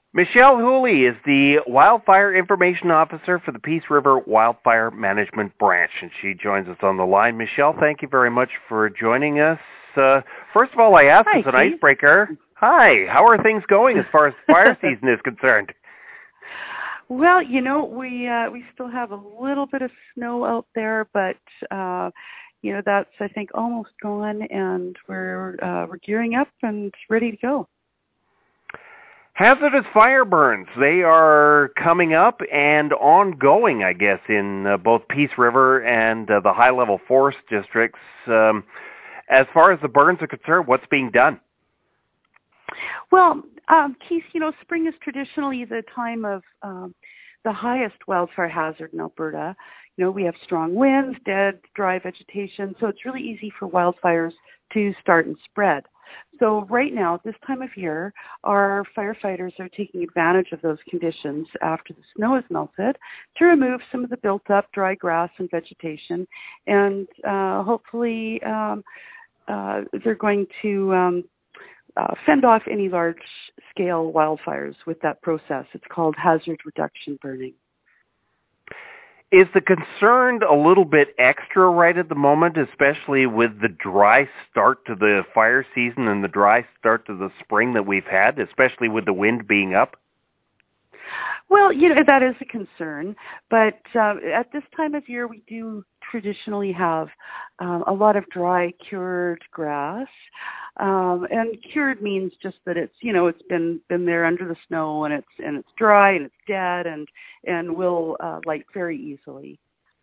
Michelle Hooley is the Wildfire Information Officer for the Peace River Wildfire Management Branch, and she joins us on the line. Michelle, thank you very much for joining us. First of all, I asked Hi, as an Keith. icebreaker, hi, how are things going as far as fire season is concerned? Well, we still have a little bit of snow out there, but that's I think almost gone, and we're gearing up and ready to go. Hazardous fire burns, they are coming up and ongoing, I guess, in both Peace River and the high-level forest districts. As far as the burns are concerned, what's being done? Well, Keith, spring is traditionally the time of the highest wildfire hazard in Alberta. We have strong winds, dead, dry vegetation, so it's really easy for wildfires to start and spread. So right now, at this time of year, our firefighters are taking advantage of those conditions after the snow has melted to remove some of the built-up dry grass and vegetation, and hopefully they're going to fend off any large-scale wildfires with that process. It's called hazard reduction burning. Is the concern a little bit extra right at the moment, especially with the dry start to the fire season and the dry start to the spring that we've had, especially with the wind being up? Well, that is a concern, but at this time of year, we do traditionally have a lot of dry, cured grass, and cured means just that it's been there under the snow, and it's dry and it's dead and will light very easily.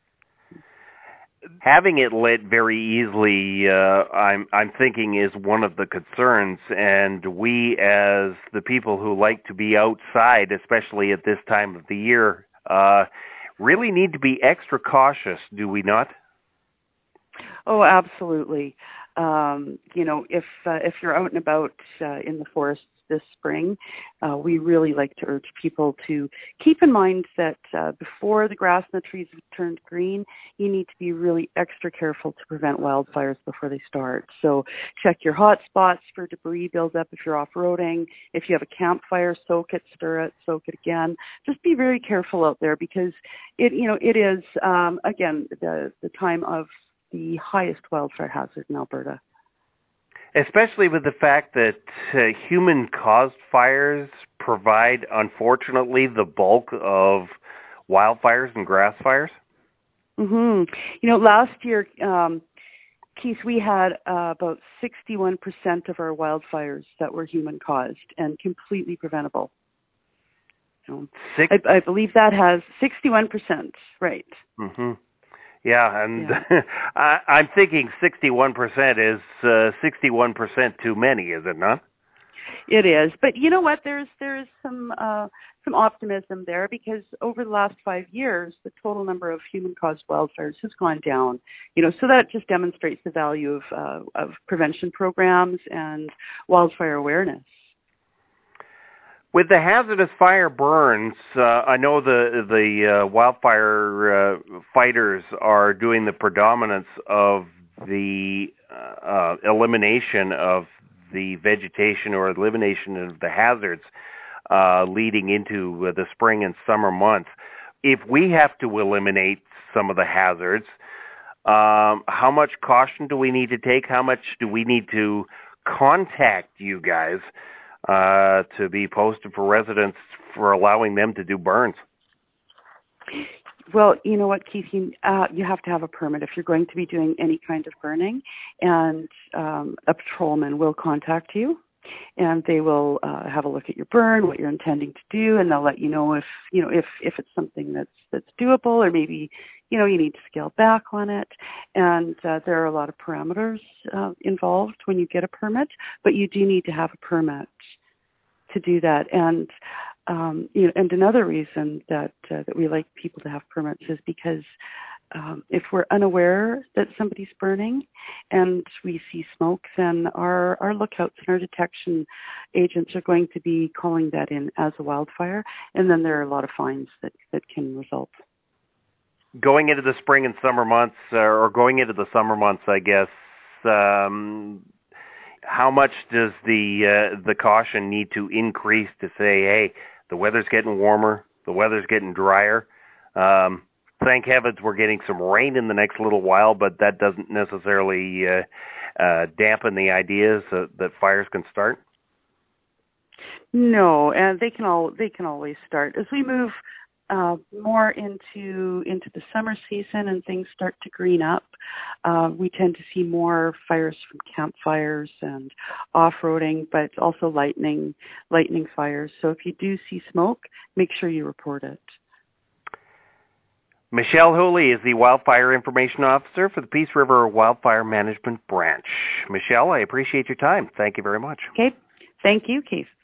Having it lit very easily, I'm thinking, is one of the concerns, and we, as the people who like to be outside, especially at this time of the year, really need to be extra cautious, do we not? Oh, absolutely. If you're out and about in the forests this spring, we really like to urge people to keep in mind that before the grass and the trees have turned green, you need to be really extra careful to prevent wildfires before they start. So check your hot spots for debris buildup if you're off-roading. If you have a campfire, soak it, stir it, soak it again. Just be very careful out there because it is, again, the time of the highest wildfire hazard in Alberta. Especially with the fact that human-caused fires provide, unfortunately, the bulk of wildfires and grass fires? Mm-hmm. Last year, Keith, we had about 61% of our wildfires that were human-caused and completely preventable. I believe that has 61%, right. Mm-hmm. Yeah, and yeah. I'm thinking 61% is 61% too many, is it not? It is, but you know what? There's some optimism there because over the last 5 years, the total number of human-caused wildfires has gone down. So that just demonstrates the value of prevention programs and wildfire awareness. With the hazardous fire burns, I know the wildfire fighters are doing the predominance of the elimination of the vegetation or elimination of the hazards leading into the spring and summer months. If we have to eliminate some of the hazards, how much caution do we need to take? How much do we need to contact you guys to be posted for residents for allowing them to do burns? Well, you know what, Keith, you have to have a permit if you're going to be doing any kind of burning, and a patrolman will contact you, and they will have a look at your burn, what you're intending to do, and they'll let you know if it's something that's doable, or maybe you need to scale back on it. And there are a lot of parameters involved when you get a permit, but you do need to have a permit to do that. And and another reason that we like people to have permits is because if we're unaware that somebody's burning and we see smoke, then our lookouts and our detection agents are going to be calling that in as a wildfire, and then there are a lot of fines that can result. Going into the spring and summer months, or going into the summer months, I guess, how much does the caution need to increase to say, hey, The weather's getting warmer. The weather's getting drier. Thank heavens we're getting some rain in the next little while, but that doesn't necessarily dampen the ideas that fires can start. No, and they can always start as we move more into the summer season and things start to green up. We tend to see more fires from campfires and off-roading, but also lightning fires. So if you do see smoke, make sure you report it. Michelle Hooley is the Wildfire Information Officer for the Peace River Wildfire Management Branch. Michelle, I appreciate your time. Thank you very much. Okay. Thank you, Keith.